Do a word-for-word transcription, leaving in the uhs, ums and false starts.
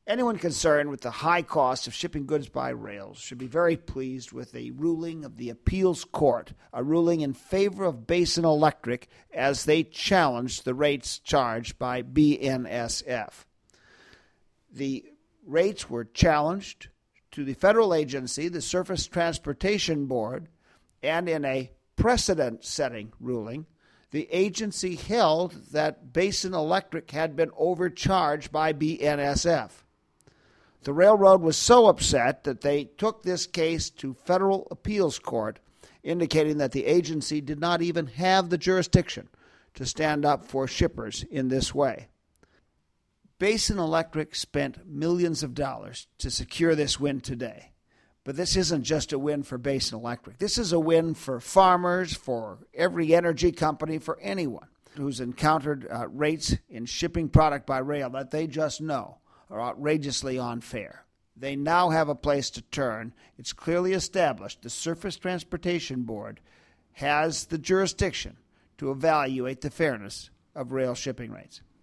Anyone concerned with the high cost of shipping goods by rail should be very pleased with a ruling of the appeals court, a ruling in favor of Basin Electric as they challenged the rates charged by B N S F. The rates were challenged to the federal agency, the Surface Transportation Board, and in a precedent-setting ruling, the agency held that Basin Electric had been overcharged by B N S F. The railroad was so upset that they took this case to federal appeals court, indicating that the agency did not even have the jurisdiction to stand up for shippers in this way. Basin Electric spent millions of dollars to secure this win today. But this isn't just a win for Basin Electric. This is a win for farmers, for every energy company, for anyone who's encountered uh, rates in shipping product by rail that they just know are outrageously unfair. They now have a place to turn. It's clearly established the Surface Transportation Board has the jurisdiction to evaluate the fairness of rail shipping rates.